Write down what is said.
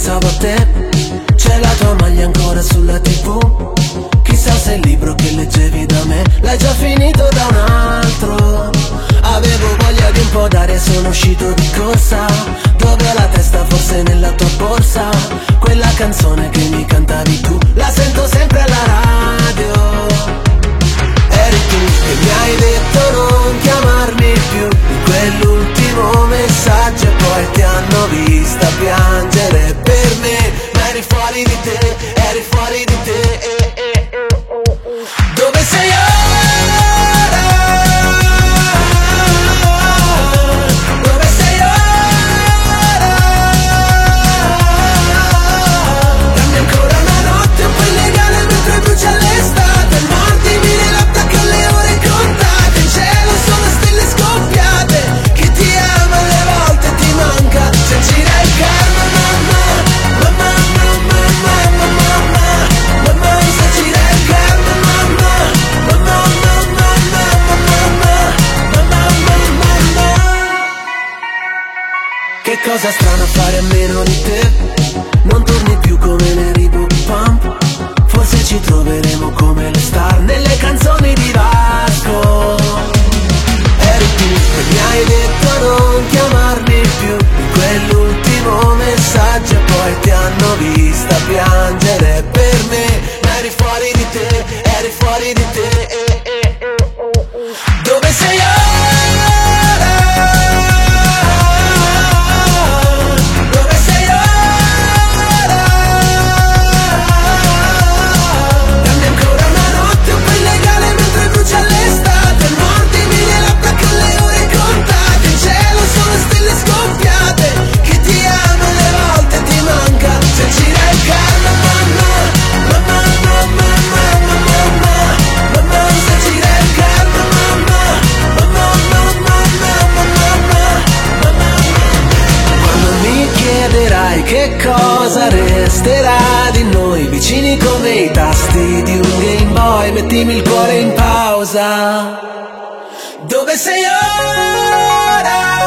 pensavo a te. C'è la tua maglia ancora sulla TV. Chissà se il libro che leggevi da me l'hai già finito da un altro. Avevo voglia di un po' d'aria e sono uscito di corsa. Dove ho la testa, forse nella tua borsa. Quella canzone che mi cantavi tu, la sento sempre alla radio. Eri tu che mi hai detto non chiamarmi più, in quell'ultimo messaggio, e poi ti hanno vista piangere per me. Ma eri fuori di te, eri fuori di te. Dove sei ora? Dove sei ora? Dammi ancora una notte un po' illegale mentre brucia l'estate. Mordimi le labbra che le ore contate. In cielo sono stelle scoppiate. Chi ti ama alle volte ti manca. Se gira il karma, mamma, mamma, mamma, mamma, mamma, mamma, se gira il karma, mamma, mamma, mamma, mamma, mamma, mamma, mamma. Che cosa strana fare a meno di te. Non torni più come nei reboot pump. Forse ci troveremo come le star nelle canzoni di Vasco. Eri tu che mi hai detto non chiamarmi più, in quell'ultimo messaggio, e poi ti hanno vista piangere per me. Ma eri fuori di te, eri fuori di te. Dove sei ora? Dove sei ora? Dammi ancora una notte un po' illegale mentre brucia l'estate. Mordimi le labbra che le ore contate. In cielo sono stelle scoppiate. Chi ti ama alle volte ti manca. Se gira il karma, mamma, mamma, mamma, mamma, mamma, mamma, se gira il karma, mamma, mamma, mamma, mamma, mamma, mamma. Quando mi chiederai che cosa resterà di noi, vicini come i tasti di un Game Boy, mettimi il cuore in pausa. Dove sei ora?